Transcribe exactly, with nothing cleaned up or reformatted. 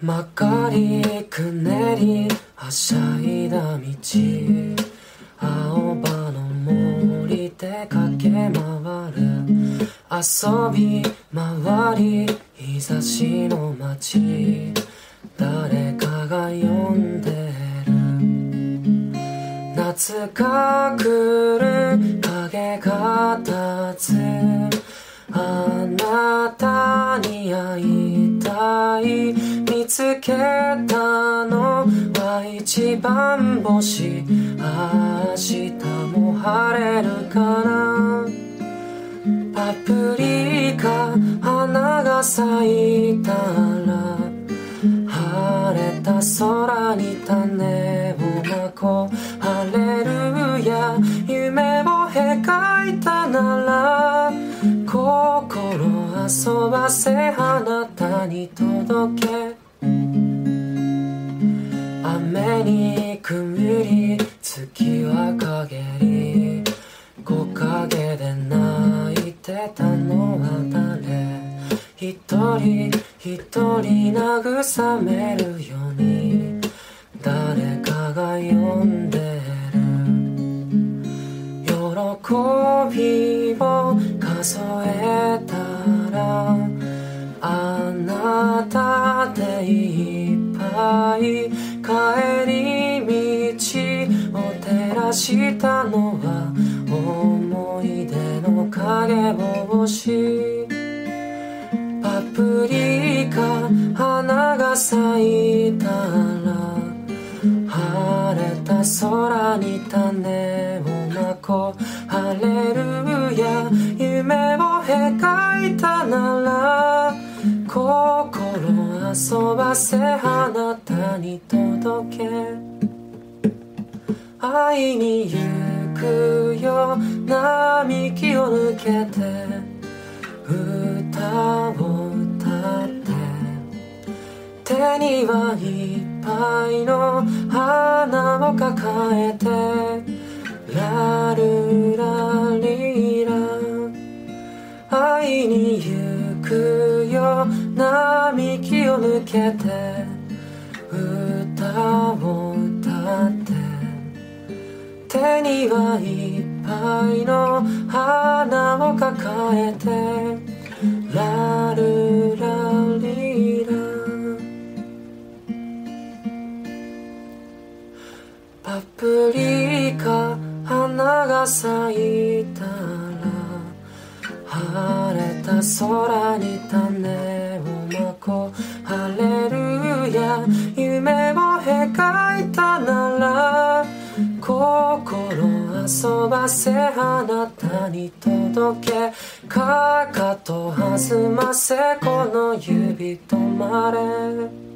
曲がりくねりはしゃいだ道、青葉の森で駆け回る、遊び回り日差しの街、誰かが呼んでる。夏が来る、影が立つ、あなたに会いたい、見つけたのは一番星、明日も晴れるかな。パプリカ花が咲いたら、晴れた空に種をまこう、ハレルヤ、夢を描いたなら、心遊ばせあなたに届け。雨に曇り、月は陰り、木陰で泣いてたのは誰。一人一人慰めるように、誰かが呼んでる。喜びを数えたら、あなたでいっぱい、帰り道を照らしたのは思い出の影星。パプリカ花が咲いたら、晴れた空に種をまこう、ハレルヤ、夢を描いたなら、心遊ばせあなたに届け。会いに行くよ、並木を抜けて、歌を歌って、手にはいっぱいの花を抱えて、ラルラリラ、会いに行くよ、並木を抜けて、歌を歌って、手にはいっぱいの花を抱えて、ラルラリラ。パプリカ花が咲いたら、晴れた空に種をまこう、ハレルヤ、夢を描いたなら、心遊ばせあなたに届け。かかと弾ませ、この指止まれ。